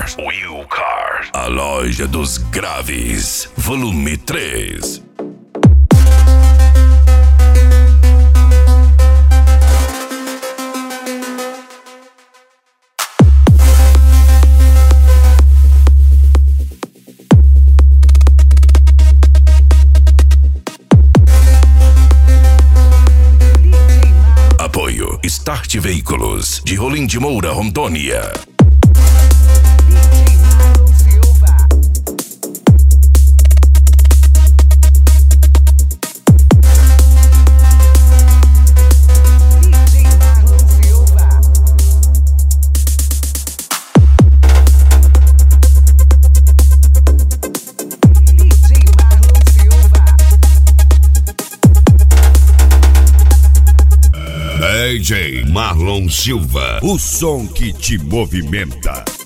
Will Cars. A loja dos graves. Volume 3. Apoio Start Veículos, de Rolim de Moura, Rondônia. DJ Marlon Silva, o som que te movimenta.